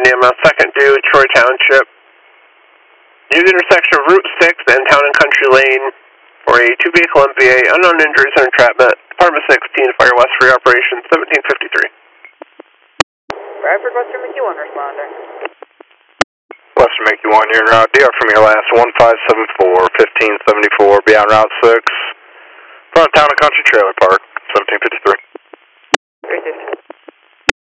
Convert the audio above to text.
2nd due, Troy Township. Use intersection of Route 6 and Town and Country Lane for a 2-vehicle MVA, unknown injuries or entrapment. Department 16, Fire West Free Operation 1753. Bradford, Western McEwen, responder. Western McEwen, you're en route. DR from your last 1574, 1574, be on Route 6. Front of Town and Country Trailer Park, 1753. 360.